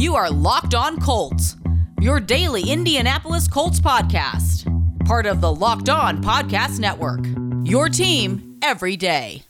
You are Locked On Colts, your daily Indianapolis Colts podcast. Part of the Locked On Podcast Network, your team every day.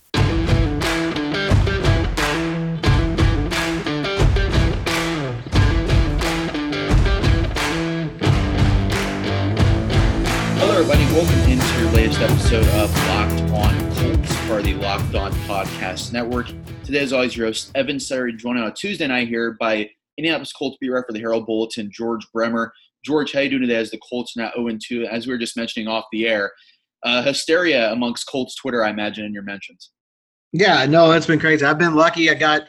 Hello, everybody. Welcome into your latest episode of Locked On Colts, part of the Locked On Podcast Network. Today, as always, your host, Evan Suttery, joined on a Tuesday night here by Indianapolis Colts beat writer for the Herald Bulletin, George Bremer. George, how are you doing today as the Colts are now 0-2? As we were just mentioning off the air, hysteria amongst Colts Twitter, I imagine, in your mentions. Yeah, no, it's been crazy. I've been lucky. I got,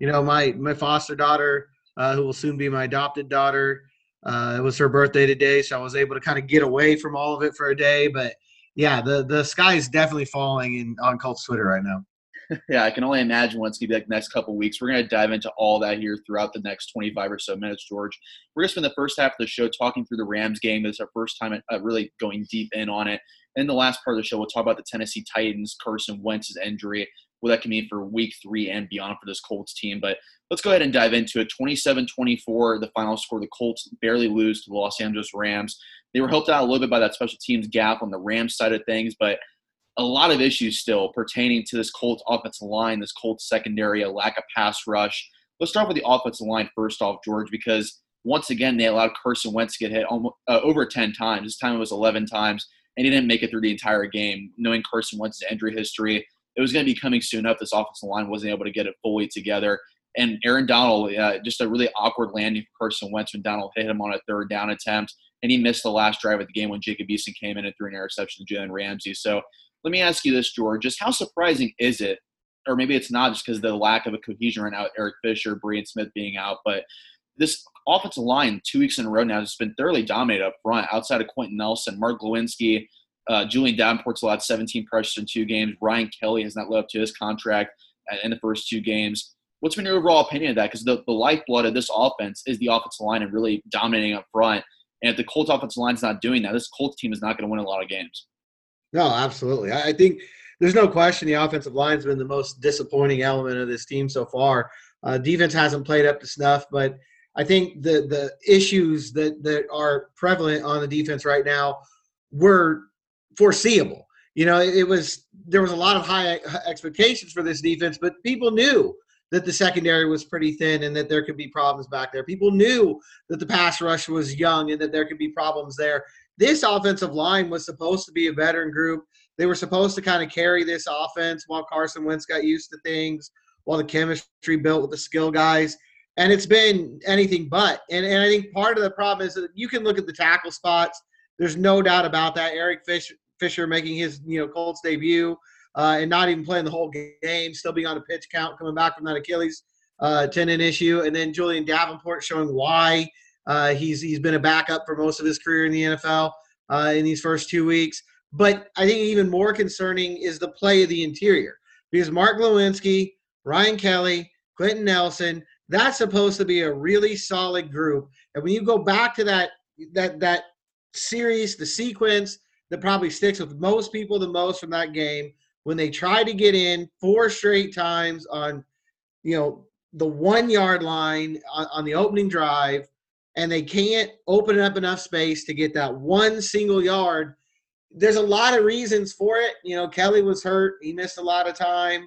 my foster daughter, who will soon be my adopted daughter. It was her birthday today, so I was able to kind of get away from all of it for a day. But, yeah, the sky is definitely falling on Colts Twitter right now. Yeah, I can only imagine what it's going to be like the next couple of weeks. We're going to dive into all that here throughout the next 25 or so minutes, George. We're going to spend the first half of the show talking through the Rams game. This is our first time really going deep in on it. In the last part of the show, we'll talk about the Tennessee Titans, Carson Wentz's injury, what that can mean for Week 3 and beyond for this Colts team. But let's go ahead and dive into it. 27-24, the final score. The Colts barely lose to the Los Angeles Rams. They were helped out a little bit by that special teams gap on the Rams side of things, but a lot of issues still pertaining to this Colts offensive line, this Colts secondary, a lack of pass rush. Let's start with the offensive line first off, George, because once again, they allowed Carson Wentz to get hit over 10 times. This time it was 11 times, and he didn't make it through the entire game. Knowing Carson Wentz's injury history, it was going to be coming soon up. This offensive line wasn't able to get it fully together. And Aaron Donald, just a really awkward landing for Carson Wentz when Donald hit him on a third down attempt, and he missed the last drive of the game when Jacob Eason came in and threw an interception to Jalen Ramsey. So let me ask you this, George. Just how surprising is it, or maybe it's not just because of the lack of a cohesion right now, Eric Fisher, Brean Smith being out, but this offensive line 2 weeks in a row now has been thoroughly dominated up front outside of Quentin Nelson, Mark Glowinski, Julian Davenport's allowed 17 pressures in 2 games. Ryan Kelly has not lived up to his contract in the first 2 games. What's been your overall opinion of that? Because the lifeblood of this offense is the offensive line and really dominating up front. And if the Colts offensive line is not doing that, this Colts team is not going to win a lot of games. No, absolutely. I think there's no question the offensive line's been the most disappointing element of this team so far. Defense hasn't played up to snuff, but I think the issues that are prevalent on the defense right now were foreseeable. There was a lot of high expectations for this defense, but people knew that the secondary was pretty thin and that there could be problems back there. People knew that the pass rush was young and that there could be problems there. This offensive line was supposed to be a veteran group. They were supposed to kind of carry this offense while Carson Wentz got used to things, while the chemistry built with the skill guys. And it's been anything but. And I think part of the problem is that you can look at the tackle spots. There's no doubt about that. Eric Fisher making his Colts debut and not even playing the whole game, still being on a pitch count, coming back from that Achilles tendon issue. And then Julian Davenport showing why he's been a backup for most of his career in the NFL in these first 2 weeks. But I think even more concerning is the play of the interior, because Mark Glowinski, Ryan Kelly, Quentin Nelson, that's supposed to be a really solid group. And when you go back to that series, the sequence that probably sticks with most people the most from that game, when they tried to get in 4 straight times on the 1 yard line on the opening drive, and they can't open up enough space to get that one single yard. There's a lot of reasons for it. Kelly was hurt. He missed a lot of time.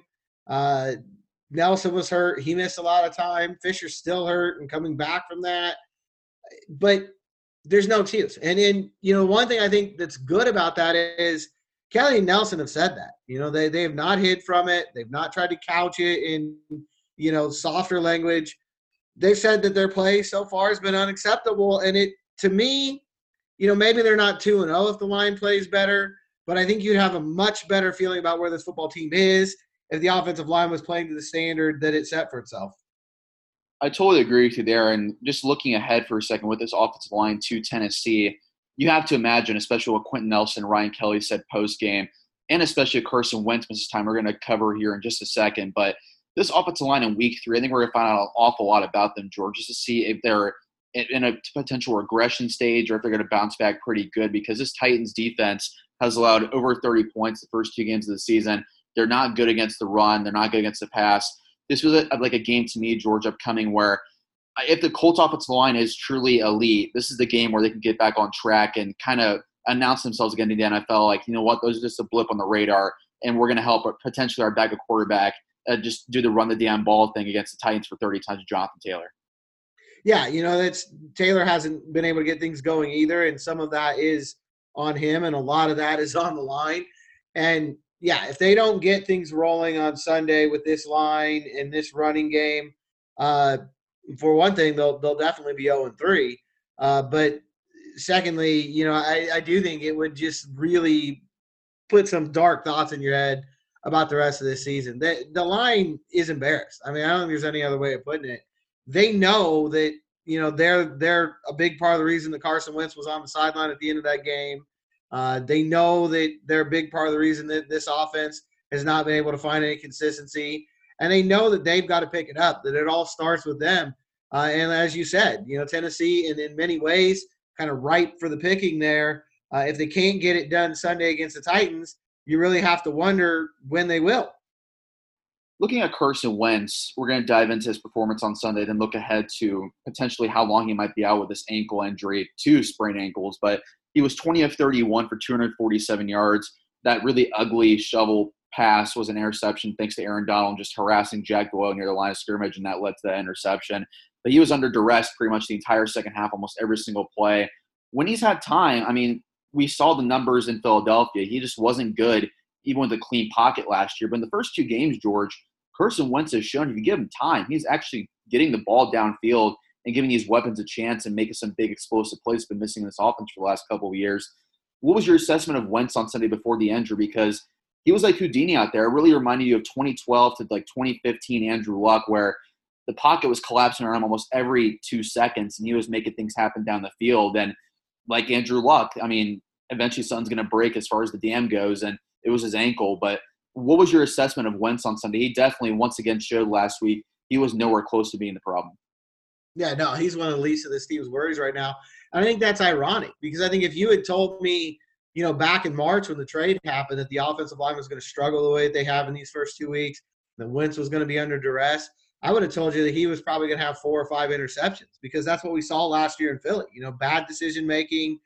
Nelson was hurt. He missed a lot of time. Fisher's still hurt and coming back from that. But there's no excuse. And then, one thing I think that's good about that is Kelly and Nelson have said that. They have not hid from it. They've not tried to couch it in, softer language. They've said that their play so far has been unacceptable. And to me, maybe they're not 2-0 if the line plays better, but I think you'd have a much better feeling about where this football team is if the offensive line was playing to the standard that it set for itself. I totally agree with you there. And just looking ahead for a second with this offensive line to Tennessee, you have to imagine, especially what Quentin Nelson, Ryan Kelly said post-game, and especially Carson Wentz misses time, we're going to cover here in just a second. But this offensive line in Week 3, I think we're going to find out an awful lot about them, George, just to see if they're in a potential regression stage or if they're going to bounce back pretty good, because this Titans defense has allowed over 30 points the first 2 games of the season. They're not good against the run. They're not good against the pass. This was like a game to me, George, upcoming where if the Colts offensive line is truly elite, this is the game where they can get back on track and kind of announce themselves again in the NFL. Like, you know what, those are just a blip on the radar, and we're going to help potentially our backup quarterback just do the run the damn ball thing against the Titans for 30 times with Jonathan Taylor. Yeah, that's Taylor hasn't been able to get things going either, and some of that is on him, and a lot of that is on the line. And yeah, if they don't get things rolling on Sunday with this line and this running game, for one thing, they'll definitely be 0-3. But secondly, I do think it would just really put some dark thoughts in your head about the rest of this season. The line is embarrassed. I mean, I don't think there's any other way of putting it. They know that, they're a big part of the reason that Carson Wentz was on the sideline at the end of that game. They know that they're a big part of the reason that this offense has not been able to find any consistency. And they know that they've got to pick it up, that it all starts with them. And as you said, Tennessee, in many ways, kind of ripe for the picking there. If they can't get it done Sunday against the Titans, you really have to wonder when they will. Looking at Carson Wentz, we're going to dive into his performance on Sunday, then look ahead to potentially how long he might be out with this ankle injury, 2 sprained ankles. But he was 20 of 31 for 247 yards. That really ugly shovel pass was an interception thanks to Aaron Donald just harassing Jack Doyle near the line of scrimmage, and that led to that interception. But he was under duress pretty much the entire second half, almost every single play. When he's had time, I mean, we saw the numbers in Philadelphia. He just wasn't good, even with a clean pocket last year. But in the first 2 games, George, Carson Wentz has shown if you give him time, he's actually getting the ball downfield and giving these weapons a chance and making some big explosive plays. Been missing this offense for the last couple of years. What was your assessment of Wentz on Sunday before the injury? Because he was like Houdini out there. It really reminded you of 2012 to like 2015 Andrew Luck, where the pocket was collapsing around him almost every 2 seconds, and he was making things happen down the field. And like Andrew Luck, I mean, eventually something's going to break as far as the dam goes, and it was his ankle. But what was your assessment of Wentz on Sunday? He definitely, once again, showed last week he was nowhere close to being the problem. Yeah, no, he's one of the least of this team's worries right now. And I think that's ironic because I think if you had told me, back in March when the trade happened that the offensive line was going to struggle the way that they have in these first 2 weeks, that Wentz was going to be under duress, I would have told you that he was probably going to have 4 or 5 interceptions because that's what we saw last year in Philly. Bad decision-making,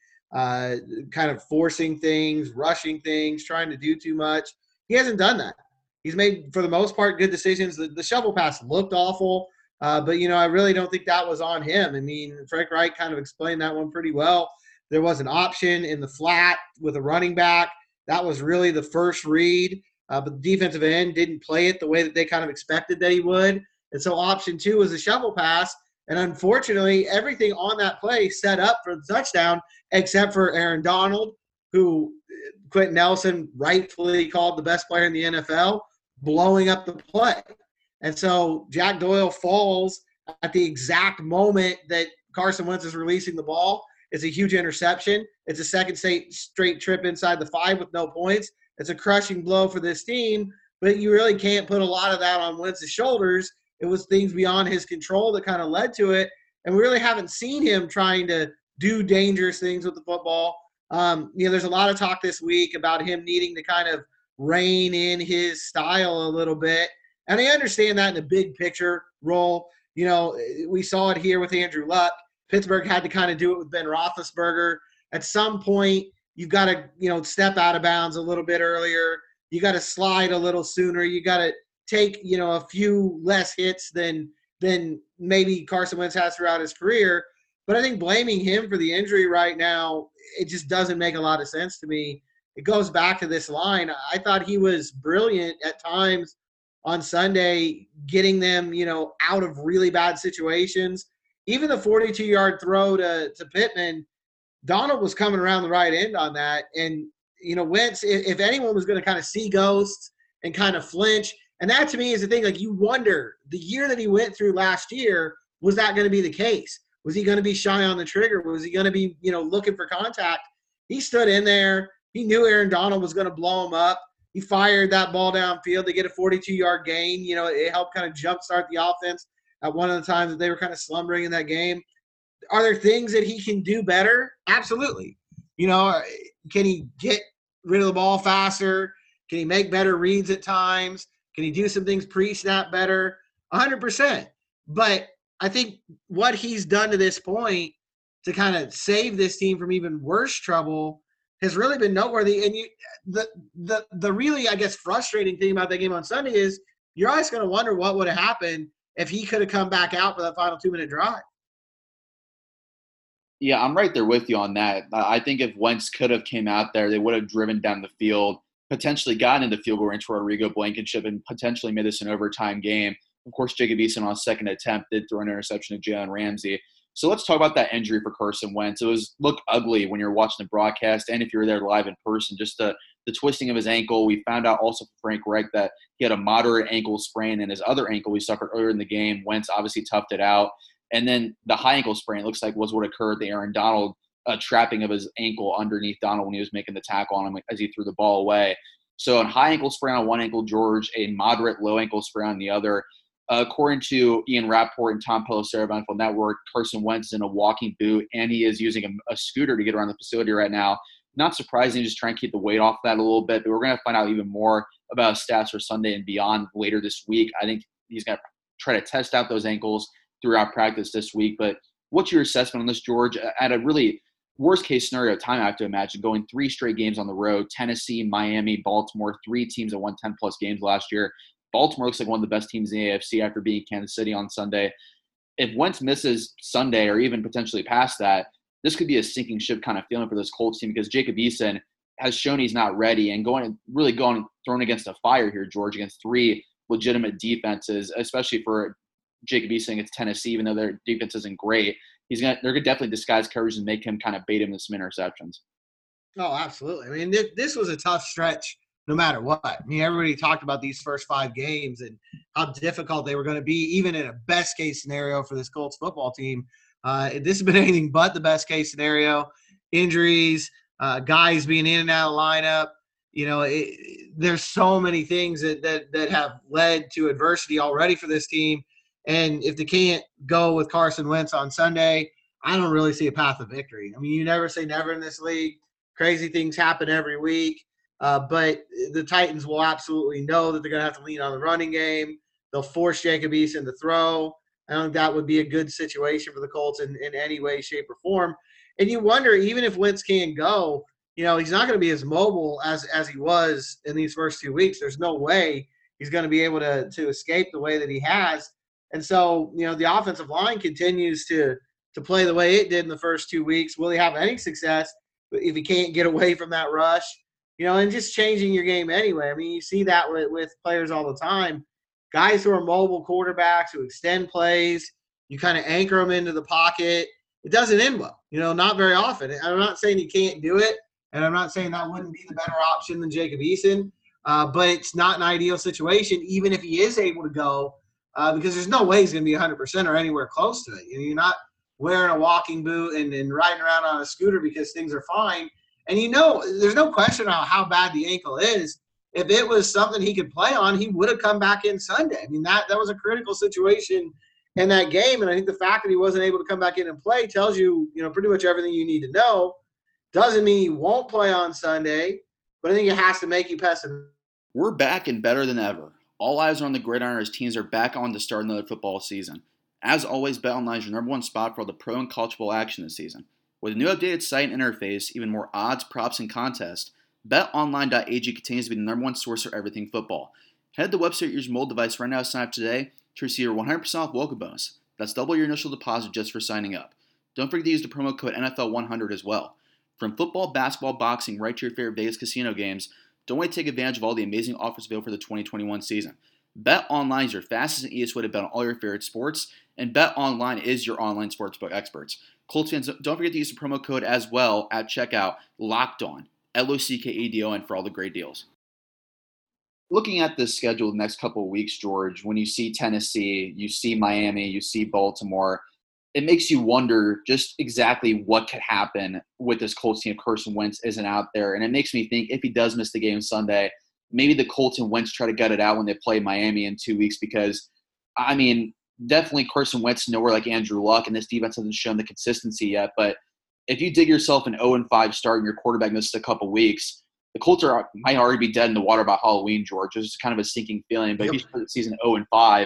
kind of forcing things, rushing things, trying to do too much. He hasn't done that. He's made, for the most part, good decisions. The shovel pass looked awful, but, I really don't think that was on him. I mean, Frank Reich kind of explained that one pretty well. There was an option in the flat with a running back. That was really the first read, but the defensive end didn't play it the way that they kind of expected that he would. And so option 2 was a shovel pass. And unfortunately, everything on that play set up for the touchdown except for Aaron Donald, who Quentin Nelson rightfully called the best player in the NFL, blowing up the play. And so Jack Doyle falls at the exact moment that Carson Wentz is releasing the ball. It's a huge interception. It's a second straight trip inside the 5 with no points. It's a crushing blow for this team, but you really can't put a lot of that on Wentz's shoulders. It was things beyond his control that kind of led to it, and we really haven't seen him trying to do dangerous things with the football. There's a lot of talk this week about him needing to kind of rein in his style a little bit, and I understand that in the big picture role. We saw it here with Andrew Luck. Pittsburgh had to kind of do it with Ben Roethlisberger. At some point, you've got to, step out of bounds a little bit earlier. You got to slide a little sooner. You got to take, a few less hits than maybe Carson Wentz has throughout his career. But I think blaming him for the injury right now, it just doesn't make a lot of sense to me. It goes back to this line. I thought he was brilliant at times on Sunday, getting them, out of really bad situations. Even the 42-yard throw to Pittman, Donald was coming around the right end on that. And, Wentz, if anyone was going to kind of see ghosts and kind of flinch, and that to me is the thing, like you wonder, the year that he went through last year, was that going to be the case? Was he going to be shy on the trigger? Was he going to be, looking for contact? He stood in there. He knew Aaron Donald was going to blow him up. He fired that ball downfield to get a 42-yard gain. It helped kind of jumpstart the offense at one of the times that they were kind of slumbering in that game. Are there things that he can do better? Absolutely. Can he get rid of the ball faster? Can he make better reads at times? Can he do some things pre-snap better? 100%. But I think what he's done to this point to kind of save this team from even worse trouble has really been noteworthy. And the really, I guess, frustrating thing about that game on Sunday is you're always going to wonder what would have happened if he could have come back out for that final 2-minute drive. Yeah, I'm right there with you on that. I think if Wentz could have came out there, they would have driven down the field, potentially gotten into field goal range for Rodrigo Blankenship, and potentially made this an overtime game. Of course, Jacob Eason on second attempt did throw an interception to Jalen Ramsey. So let's talk about that injury for Carson Wentz. It looked ugly when you were watching the broadcast and if you were there live in person, just the twisting of his ankle. We found out also from Frank Reich that he had a moderate ankle sprain in his other ankle he suffered earlier in the game. Wentz obviously toughed it out. And then the high ankle sprain, it looks like, was what occurred, the Aaron Donald trapping of his ankle underneath Donald when he was making the tackle on him as he threw the ball away. So a high ankle sprain on one ankle, George, a moderate low ankle sprain on the other. According to Ian Rappaport and Tom Pelissero of NFL Network, Carson Wentz is in a walking boot, and he is using a scooter to get around the facility right now. Not surprising, just trying to keep the weight off that a little bit, but we're going to find out even more about his stats for Sunday and beyond later this week. I think he's going to try to test out those ankles throughout practice this week. But what's your assessment on this, George? At a really worst-case scenario time, I have to imagine, going 3 straight games on the road, Tennessee, Miami, Baltimore, 3 teams that won 10-plus games last year. Baltimore looks like one of the best teams in the AFC after beating Kansas City on Sunday. If Wentz misses Sunday or even potentially past that, this could be a sinking ship kind of feeling for this Colts team because Jacob Eason has shown he's not ready and thrown against a fire here, George, against 3 legitimate defenses, especially for Jacob Eason against Tennessee, even though their defense isn't great. They're going to definitely disguise coverage and make him kind of bait him with some interceptions. Oh, absolutely. I mean, this was a tough stretch no matter what. I mean, everybody talked about these first 5 games and how difficult they were going to be, even in a best-case scenario for this Colts football team. This has been anything but the best-case scenario. Injuries, guys being in and out of lineup. You know, there's so many things that have led to adversity already for this team. And if they can't go with Carson Wentz on Sunday, I don't really see a path of victory. I mean, you never say never in this league. Crazy things happen every week. But the Titans will absolutely know that they're going to have to lean on the running game. They'll force Jacob Eason to throw. I don't think that would be a good situation for the Colts in any way, shape, or form. And you wonder, even if Wentz can't go, you know, he's not going to be as mobile as he was in these first 2 weeks. There's no way he's going to be able to escape the way that he has. And so, you know, the offensive line continues to play the way it did in the first 2 weeks. Will he have any success if he can't get away from that rush? You know, and just changing your game anyway. I mean, you see that with players all the time. Guys who are mobile quarterbacks who extend plays, you kind of anchor them into the pocket. It doesn't end well, you know, not very often. I'm not saying he can't do it, and I'm not saying that wouldn't be the better option than Jacob Eason, but it's not an ideal situation, even if he is able to go, because there's no way he's going to be 100% or anywhere close to it. You know, you're not wearing a walking boot and riding around on a scooter because things are fine. And, you know, there's no question about how bad the ankle is. If it was something he could play on, he would have come back in Sunday. I mean, that was a critical situation in that game. And I think the fact that he wasn't able to come back in and play tells you, you know, pretty much everything you need to know. Doesn't mean he won't play on Sunday, but I think it has to make you pessimistic. We're back and better than ever. All eyes are on the gridiron as teams are back on to start another football season. As always, BetOnline is your number one spot for all the pro and college football action this season. With a new updated site and interface, even more odds, props, and contests, BetOnline.ag continues to be the number one source for everything football. Head to the website at your mobile device right now to sign up today to receive your 100% off welcome bonus. That's double your initial deposit just for signing up. Don't forget to use the promo code NFL100 as well. From football, basketball, boxing, right to your favorite Vegas casino games, don't wait to take advantage of all the amazing offers available for the 2021 season. BetOnline is your fastest and easiest way to bet on all your favorite sports, and BetOnline is your online sportsbook experts. Colts fans, don't forget to use the promo code as well at checkout, LOCKEDON, LOCKEDON, for all the great deals. Looking at the schedule the next couple of weeks, George, when you see Tennessee, you see Miami, you see Baltimore, it makes you wonder just exactly what could happen with this Colts team if Carson Wentz isn't out there. And it makes me think if he does miss the game Sunday, maybe the Colts and Wentz try to gut it out when they play Miami in 2 weeks because, I mean, definitely Carson Wentz nowhere like Andrew Luck, and this defense hasn't shown the consistency yet. But if you dig yourself an 0-5 start and your quarterback misses a couple weeks, the Colts might already be dead in the water by Halloween, George. It's just kind of a sinking feeling. But if you start the season 0-5,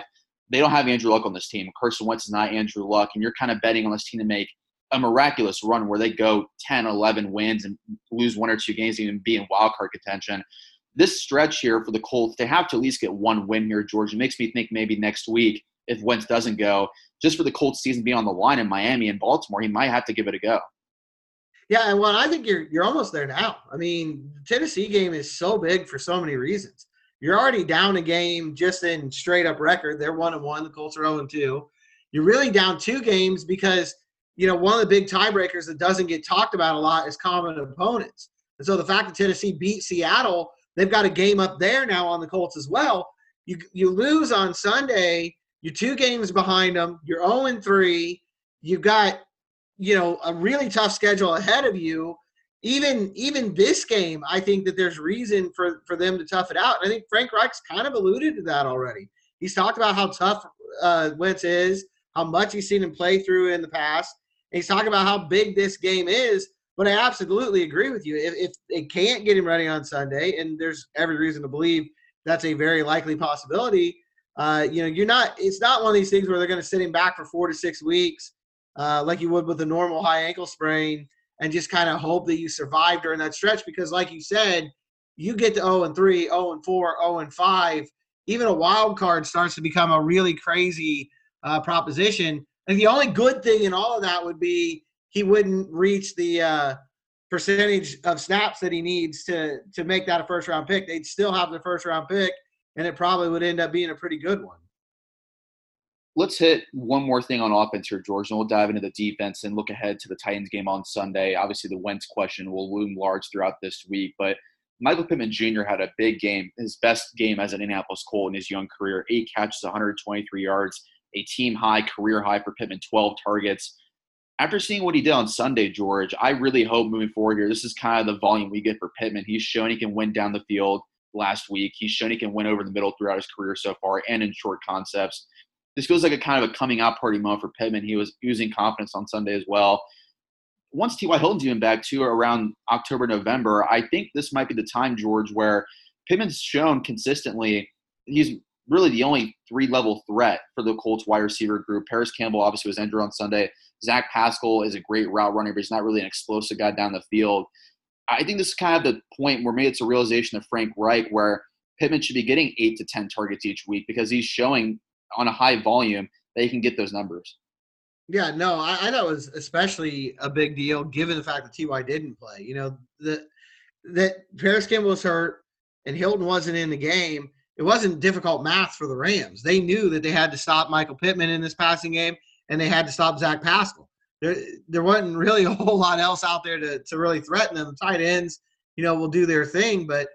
they don't have Andrew Luck on this team. Carson Wentz is not Andrew Luck, and you're kind of betting on this team to make a miraculous run where they go 10, 11 wins and lose 1 or 2 games, even be in wild card contention. This stretch here for the Colts, they have to at least get 1 win here, George. It makes me think maybe next week, if Wentz doesn't go, just for the Colts season being on the line in Miami and Baltimore, he might have to give it a go. Yeah, and I think you're almost there now. I mean, the Tennessee game is so big for so many reasons. You're already down a game just in straight up record. They're 1-1. The Colts are 0-2. You're really down 2 games because, one of the big tiebreakers that doesn't get talked about a lot is common opponents. And so the fact that Tennessee beat Seattle, they've got a game up there now on the Colts as well. You lose on Sunday. You're 2 games behind them. You're 0-3. You've got, a really tough schedule ahead of you. Even this game, I think that there's reason for them to tough it out. And I think Frank Reich's kind of alluded to that already. He's talked about how tough Wentz is, how much he's seen him play through in the past. And he's talking about how big this game is. But I absolutely agree with you. If they can't get him ready on Sunday, and there's every reason to believe that's a very likely possibility, it's not one of these things where they're going to sit him back for 4 to 6 weeks like you would with a normal high ankle sprain and just kind of hope that you survive during that stretch. Because like you said, you get to 0-3, 0-4, 0-5, even a wild card starts to become a really crazy proposition. And the only good thing in all of that would be he wouldn't reach the percentage of snaps that he needs to make that a first-round pick. They'd still have the first-round pick, and it probably would end up being a pretty good one. Let's hit one more thing on offense here, George, and we'll dive into the defense and look ahead to the Titans game on Sunday. Obviously, the Wentz question will loom large throughout this week, but Michael Pittman Jr. had a big game, his best game as an Indianapolis Colt in his young career, 8 catches, 123 yards, a team high, career high for Pittman, 12 targets. After seeing what he did on Sunday, George, I really hope moving forward here, this is kind of the volume we get for Pittman. He's shown he can win down the field last week. He's shown he can win over the middle throughout his career so far and in short concepts. This feels like a kind of a coming out party moment for Pittman. He was using confidence on Sunday as well. Once T.Y. Hilton's even back too around October, November, I think this might be the time, George, where Pittman's shown consistently he's really the only 3-level threat for the Colts wide receiver group. Paris Campbell obviously was injured on Sunday. Zach Pascal is a great route runner, but he's not really an explosive guy down the field. I think this is kind of the point where maybe it's a realization of Frank Reich where Pittman should be getting 8 to 10 targets each week because he's showing on a high volume that he can get those numbers. Yeah, no, I thought it was especially a big deal given the fact that T.Y. didn't play. That Paris Campbell was hurt and Hilton wasn't in the game. It wasn't difficult math for the Rams. They knew that they had to stop Michael Pittman in this passing game, and they had to stop Zach Pascal. There wasn't really a whole lot else out there to really threaten them. The tight ends, will do their thing, but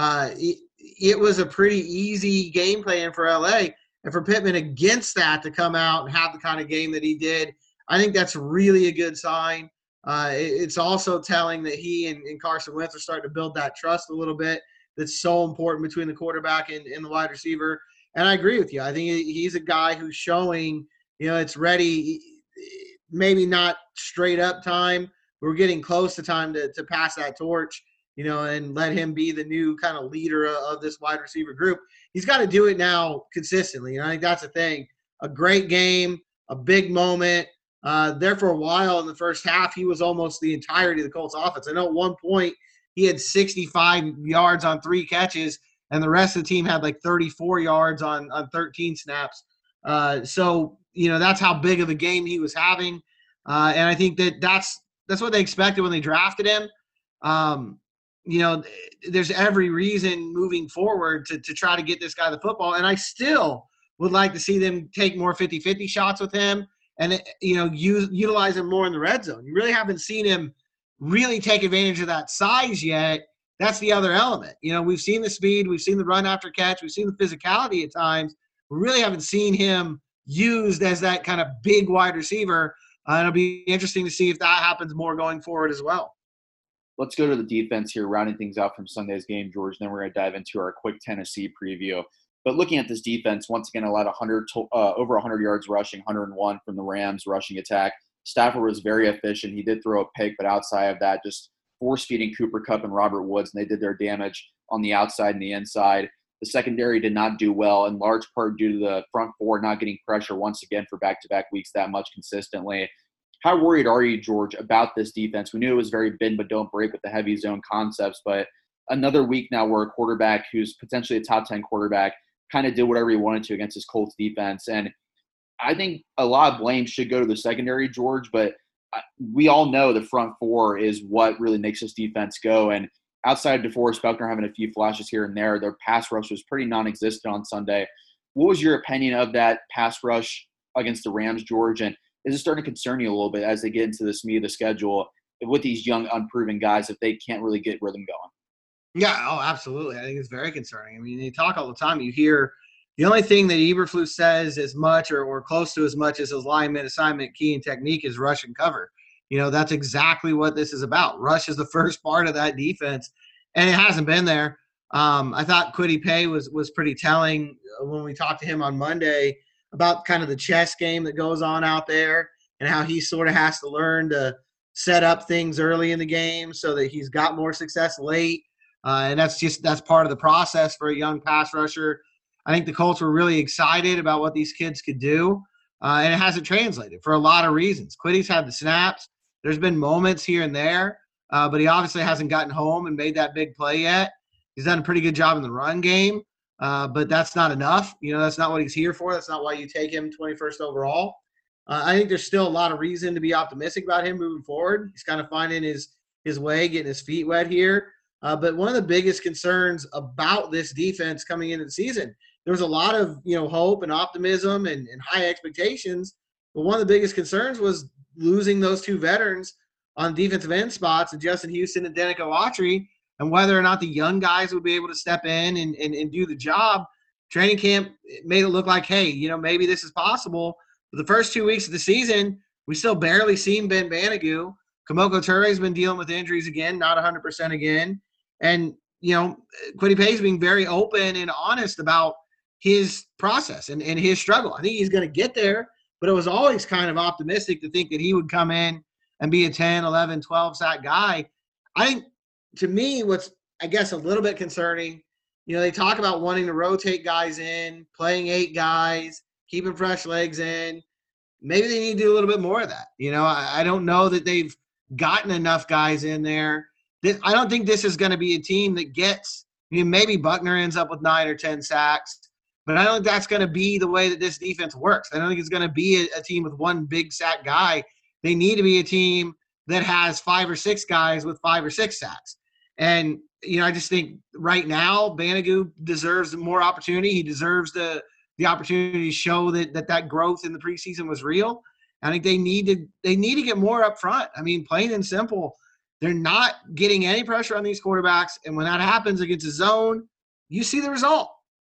it was a pretty easy game plan for L.A., and for Pittman against that to come out and have the kind of game that he did, I think that's really a good sign. It's also telling that he and Carson Wentz are starting to build that trust a little bit that's so important between the quarterback and the wide receiver. And I agree with you. I think he's a guy who's showing, it's ready, maybe not straight up time. We're getting close to time to pass that torch, and let him be the new kind of leader of this wide receiver group. He's got to do it now consistently. And I think that's the thing. A great game, a big moment. There for a while in the first half, he was almost the entirety of the Colts offense. I know at one point he had 65 yards on 3 catches, and the rest of the team had like 34 yards on 13 snaps. So that's how big of a game he was having. And I think that's what they expected when they drafted him. There's every reason moving forward to try to get this guy the football. And I still would like to see them take more 50-50 shots with him and, utilize him more in the red zone. You really haven't seen him really take advantage of that size yet. That's the other element. We've seen the speed, we've seen the run after catch, we've seen the physicality at times. We really haven't seen him used as that kind of big wide receiver. It'll be interesting to see if that happens more going forward as well. Let's go to the defense here, rounding things out from Sunday's game, George. Then we're going to dive into our quick Tennessee preview. But looking at this defense, once again, allowed over 100 yards rushing, 101 from the Rams rushing attack. Stafford was very efficient. He did throw a pick, but outside of that, just force-feeding Cooper Kupp and Robert Woods, and they did their damage on the outside and the inside. The secondary did not do well, in large part due to the front four not getting pressure once again for back-to-back weeks that much consistently. How worried are you, George, about this defense? We knew it was very bend but don't break with the heavy zone concepts, but another week now where a quarterback who's potentially a top 10 quarterback kind of did whatever he wanted to against his Colts defense. And I think a lot of blame should go to the secondary, George, but we all know the front four is what really makes this defense go. And outside of DeForest Buckner having a few flashes here and there, their pass rush was pretty non-existent on Sunday. What was your opinion of that pass rush against the Rams, George? And is it starting to concern you a little bit as they get into this meat of the schedule with these young, unproven guys if they can't really get rhythm going? Yeah, oh, absolutely. I think it's very concerning. I mean, you talk all the time. You hear the only thing that Eberflus says as much or close to as much as his lineman assignment, key, and technique is rush and cover. That's exactly what this is about. Rush is the first part of that defense, and it hasn't been there. I thought Kwity Paye was pretty telling when we talked to him on Monday about kind of the chess game that goes on out there and how he sort of has to learn to set up things early in the game so that he's got more success late. And that's part of the process for a young pass rusher. I think the Colts were really excited about what these kids could do, and it hasn't translated for a lot of reasons. Kwitty's had the snaps. There's been moments here and there, but he obviously hasn't gotten home and made that big play yet. He's done a pretty good job in the run game, but that's not enough. That's not what he's here for. That's not why you take him 21st overall. I think there's still a lot of reason to be optimistic about him moving forward. He's kind of finding his way, getting his feet wet here. But one of the biggest concerns about this defense coming into the season, there was a lot of hope and optimism and high expectations. But one of the biggest concerns was losing those two veterans on defensive end spots, and Justin Houston and Denico Autry, and whether or not the young guys would be able to step in and do the job. Training camp made it look like, hey, maybe this is possible. But the first 2 weeks of the season, we still barely seen Ben Banogu. Kamoko Ture's been dealing with injuries again, not 100% again. And, Kwity Paye's being very open and honest about his process and his struggle. I think he's going to get there, but it was always kind of optimistic to think that he would come in and be a 10, 11, 12 sack guy. I think, to me, what's, I guess, a little bit concerning, they talk about wanting to rotate guys in, playing 8 guys, keeping fresh legs in. Maybe they need to do a little bit more of that. I don't know that they've gotten enough guys in there. I don't think this is going to be a team that gets maybe Buckner ends up with 9 or 10 sacks, but I don't think that's going to be the way that this defense works. I don't think it's going to be a team with one big sack guy. They need to be a team that has 5 or 6 guys with 5 or 6 sacks. And, I just think right now Banogu deserves more opportunity. He deserves the opportunity to show that growth in the preseason was real. I think they need to get more up front. I mean, plain and simple, they're not getting any pressure on these quarterbacks, and when that happens against a zone, you see the result.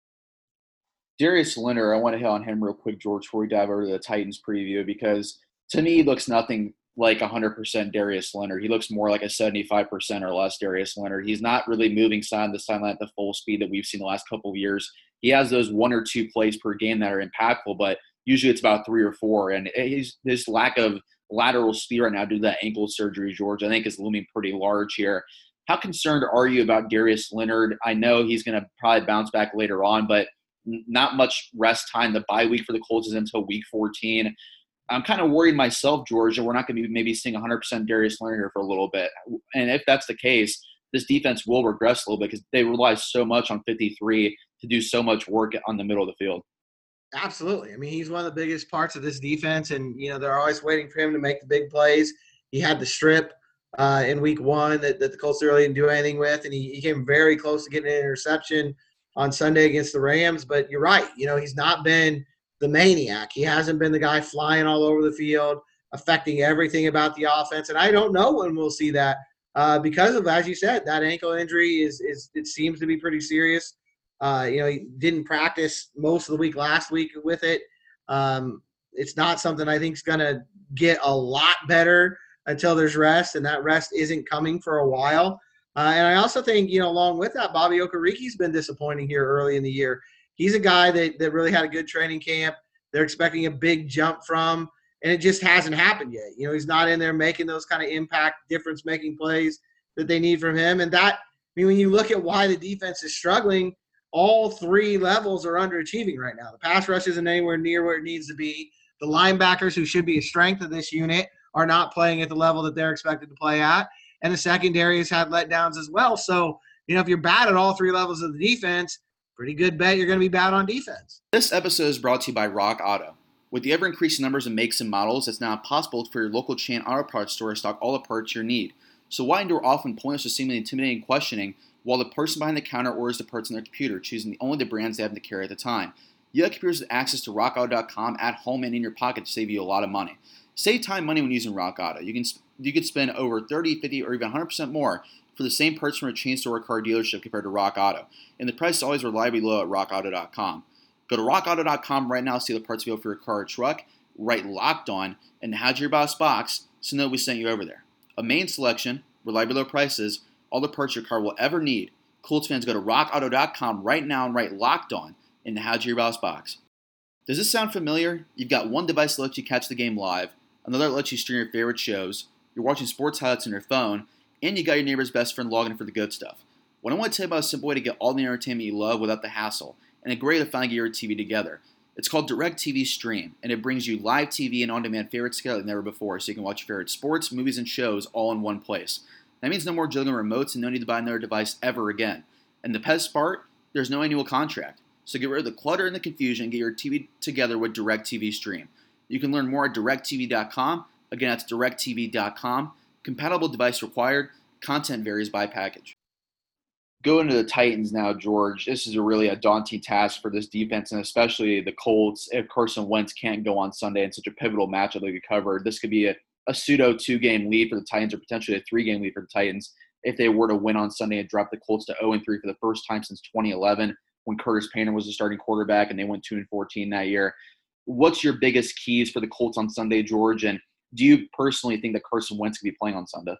Darius Leonard, I want to hit on him real quick, George, before we dive over to the Titans preview, because to me he looks nothing like 100% Darius Leonard. He looks more like a 75% or less Darius Leonard. He's not really moving side to sideline at the full speed that we've seen the last couple of years. He has those 1 or 2 plays per game that are impactful, but usually it's about 3 or 4. And his lack of lateral speed right now due to that ankle surgery, George, I think is looming pretty large here. How concerned are you about Darius Leonard? I know he's going to probably bounce back later on, but not much rest time. The bye week for the Colts is until week 14. I'm kind of worried myself, George, that we're not going to be maybe seeing 100% Darius Leonard here for a little bit. And if that's the case, this defense will regress a little bit because they rely so much on 53 to do so much work on the middle of the field. Absolutely. I mean, he's one of the biggest parts of this defense, and, they're always waiting for him to make the big plays. He had the strip in week 1 that the Colts really didn't do anything with, and he came very close to getting an interception on Sunday against the Rams. But you're right. He's not been the maniac. He hasn't been the guy flying all over the field, affecting everything about the offense. And I don't know when we'll see that because of, as you said, that ankle injury it seems to be pretty serious. He didn't practice most of the week last week with it. It's not something I think is going to get a lot better until there's rest, and that rest isn't coming for a while. And I also think, along with that, Bobby Okeriki's been disappointing here early in the year. He's a guy that really had a good training camp. They're expecting a big jump from, and it just hasn't happened yet. He's not in there making those kind of impact, difference-making plays that they need from him. And that, when you look at why the defense is struggling, all three levels are underachieving right now. The pass rush isn't anywhere near where it needs to be. The linebackers, who should be a strength of this unit, are not playing at the level that they're expected to play at. And the secondary has had letdowns as well. So, if you're bad at all three levels of the defense, pretty good bet you're going to be bad on defense. This episode is brought to you by Rock Auto. With the ever-increasing numbers of makes and models, it's now possible for your local chain auto parts store to stock all the parts you need. So why endure often pointless or seemingly intimidating questioning while the person behind the counter orders the parts on their computer, choosing only the brands they happen to carry at the time? You have computers with access to RockAuto.com at home and in your pocket to save you a lot of money. Save time and money when using Rock Auto. You can spend over 30, 50, or even 100% more for the same parts from a chain store or car dealership compared to Rock Auto. And the price is always reliably low at RockAuto.com. Go to RockAuto.com right now to see the parts available for your car or truck. Write Locked On and the How'd You Hear About Us box so know we sent you over there. A main selection, reliably low prices, all the parts your car will ever need. Colts fans, go to RockAuto.com right now and write Locked On in the How'd You Hear About Us box. Does this sound familiar? You've got one device that lets you catch the game live, another that lets you stream your favorite shows, you're watching sports highlights on your phone, and you got your neighbor's best friend logging in for the good stuff. What I want to tell you about is a simple way to get all the entertainment you love without the hassle, and a great way to finally get your TV together. It's called DirecTV Stream, and it brings you live TV and on-demand favorites together like never before, so you can watch your favorite sports, movies, and shows all in one place. That means no more juggling remotes and no need to buy another device ever again. And the best part, there's no annual contract. So get rid of the clutter and the confusion and get your TV together with DirecTV Stream. You can learn more at DirecTV.com. Again, that's DirecTV.com. Compatible device required. Content varies by package. Going to the Titans now, George, this is really a daunting task for this defense, and especially the Colts. If Carson Wentz can't go on Sunday in such a pivotal matchup that we covered, this could be a pseudo 2-game lead for the Titans, or potentially a 3-game lead for the Titans if they were to win on Sunday and drop the Colts to 0-3 for the first time since 2011 when Curtis Painter was the starting quarterback and they went 2-14 that year. What's your biggest keys for the Colts on Sunday, George? And do you personally think that Carson Wentz could be playing on Sunday?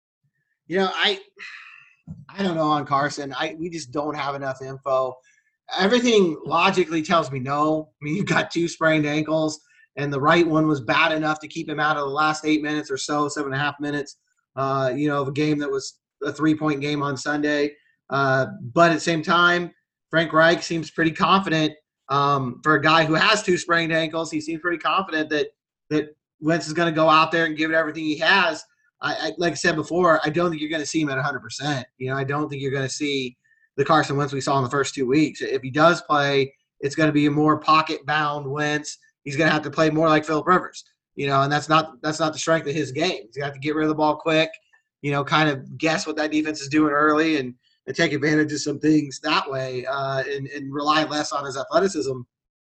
I don't know on Carson. We just don't have enough info. Everything logically tells me no. I mean, you've got 2 sprained ankles, and the right one was bad enough to keep him out of the last 8 minutes or so, 7.5 minutes, of a game that was a 3-point game on Sunday. But at the same time, Frank Reich seems pretty confident for a guy who has 2 sprained ankles. He seems pretty confident that Wentz is going to go out there and give it everything he has. I like I said before, I don't think you're going to see him at 100%. I don't think you're going to see the Carson Wentz we saw in the first 2 weeks. If he does play, it's going to be a more pocket-bound Wentz. He's going to have to play more like Phillip Rivers, and that's not the strength of his game. He's got to get rid of the ball quick, kind of guess what that defense is doing early and take advantage of some things that way and rely less on his athleticism.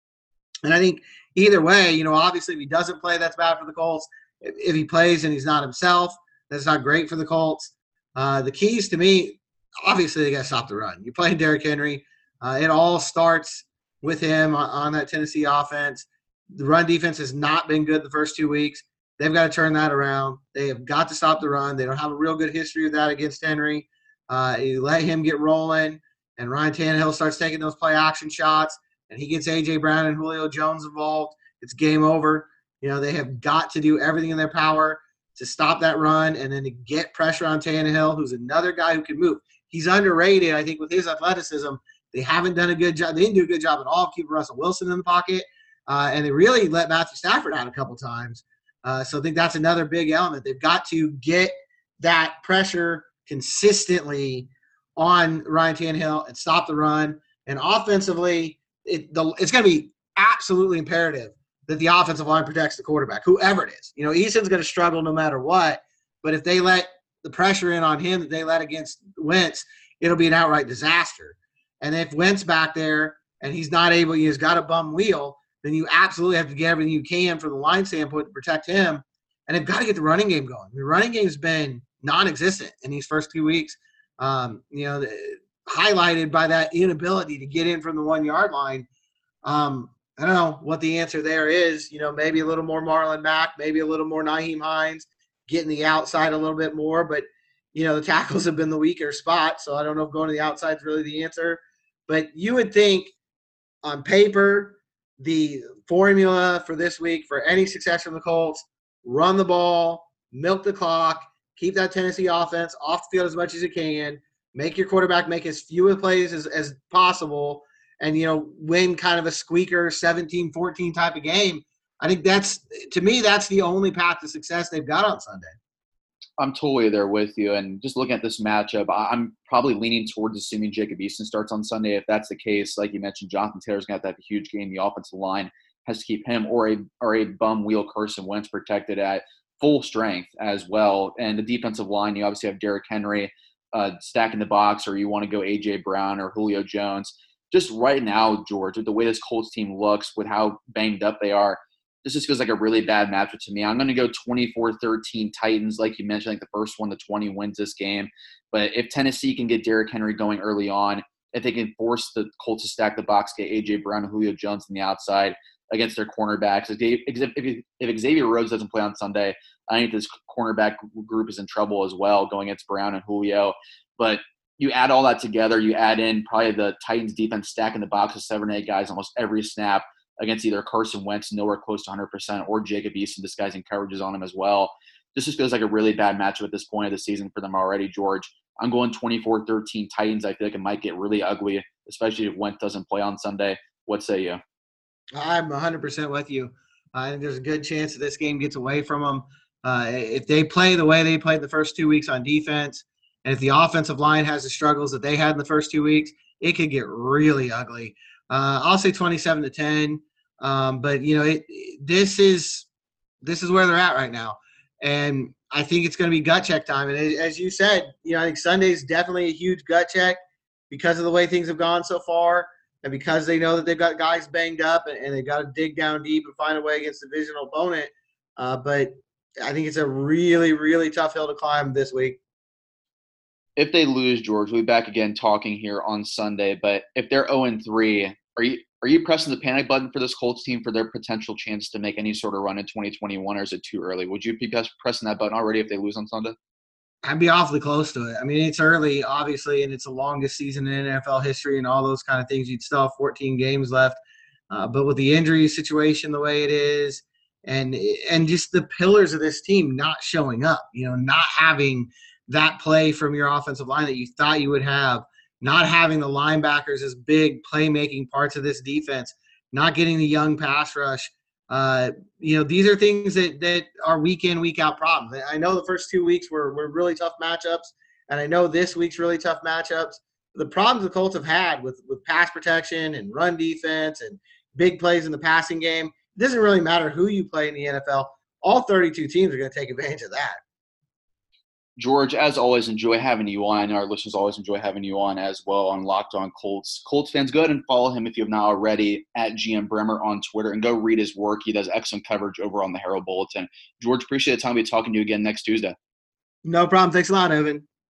And I think either way, obviously if he doesn't play, that's bad for the Colts. If he plays and he's not himself, that's not great for the Colts. The keys to me, obviously they got to stop the run. You're playing Derrick Henry. It all starts with him on that Tennessee offense. The run defense has not been good the first 2 weeks. They've got to turn that around. They have got to stop the run. They don't have a real good history of that against Henry. You let him get rolling, and Ryan Tannehill starts taking those play-action shots, and he gets A.J. Brown and Julio Jones involved. It's game over. They have got to do everything in their power to stop that run and then to get pressure on Tannehill, who's another guy who can move. He's underrated, I think, with his athleticism. They haven't done a good job. They didn't do a good job at all of keeping Russell Wilson in the pocket, and they really let Matthew Stafford out a couple times. So I think that's another big element. They've got to get that pressure consistently on Ryan Tannehill and stop the run. And offensively, it's going to be absolutely imperative that the offensive line protects the quarterback, whoever it is. Eason's going to struggle no matter what, but if they let the pressure in on him that they let against Wentz, it'll be an outright disaster. And if Wentz back there and he's not able, he's got a bum wheel, then you absolutely have to get everything you can from the line standpoint to protect him. And they've got to get the running game going. The running game's been non-existent in these first 2 weeks, highlighted by that inability to get in from the 1-yard line. I don't know what the answer there is. Maybe a little more Marlon Mack, maybe a little more Nyheim Hines, getting the outside a little bit more. But, the tackles have been the weaker spot, so I don't know if going to the outside is really the answer. But you would think on paper the formula for this week for any success from the Colts, run the ball, milk the clock, keep that Tennessee offense off the field as much as you can, make your quarterback make as few plays as possible and, win kind of a squeaker 17-14 type of game. I think that's the only path to success they've got on Sunday. I'm totally there with you. And just looking at this matchup, I'm probably leaning towards assuming Jacob Eason starts on Sunday. If that's the case, like you mentioned, Jonathan Taylor's going to have a huge game. The offensive line has to keep him or a bum wheel Carson Wentz protected at full strength as well. And the defensive line, you obviously have Derrick Henry stacking the box, or you want to go A.J. Brown or Julio Jones. Just right now, George, with the way this Colts team looks, with how banged up they are, this just feels like a really bad matchup to me. I'm going to go 24-13 Titans. Like you mentioned, I think the first 1-20 wins this game. But if Tennessee can get Derrick Henry going early on, if they can force the Colts to stack the box, get A.J. Brown and Julio Jones on the outside against their cornerbacks. If Xavier Rhodes doesn't play on Sunday, I think this cornerback group is in trouble as well going against Brown and Julio. But you add all that together, you add in probably the Titans defense stacking the box with 7 or 8 guys almost every snap against either Carson Wentz, nowhere close to 100%, or Jacob Eason disguising coverages on him as well. This just feels like a really bad matchup at this point of the season for them already, George. I'm going 24-13 Titans. I feel like it might get really ugly, especially if Wentz doesn't play on Sunday. What say you? I'm 100% with you. I think there's a good chance that this game gets away from them. If they play the way they played the first 2 weeks on defense, and if the offensive line has the struggles that they had in the first 2 weeks, it could get really ugly. I'll say 27-10. But this is where they're at right now, and I think it's going to be gut check time. And as you said, I think Sunday's definitely a huge gut check because of the way things have gone so far, and because they know that they've got guys banged up and they've got to dig down deep and find a way against a divisional opponent. But I think it's a really, really tough hill to climb this week. If they lose, George, we'll be back again talking here on Sunday. But if they're 0-3, are you pressing the panic button for this Colts team for their potential chance to make any sort of run in 2021, or is it too early? Would you be pressing that button already if they lose on Sunday? I'd be awfully close to it. I mean, it's early, obviously, and it's the longest season in NFL history and all those kind of things. You'd still have 14 games left. But with the injury situation the way it is, and just the pillars of this team not showing up, not having that play from your offensive line that you thought you would have, not having the linebackers as big playmaking parts of this defense, not getting the young pass rush. These are things that are week in, week out problems. I know the first 2 weeks were really tough matchups, and I know this week's really tough matchups. The problems the Colts have had with pass protection and run defense and big plays in the passing game, it doesn't really matter who you play in the NFL. All 32 teams are going to take advantage of that. George, as always, enjoy having you on. I know our listeners always enjoy having you on as well on Locked On Colts. Colts fans, go ahead and follow him if you have not already at GM Bremer on Twitter, and go read his work. He does excellent coverage over on the Herald Bulletin. George, appreciate the time. We'll be talking to you again next Tuesday. No problem. Thanks a lot, Evan.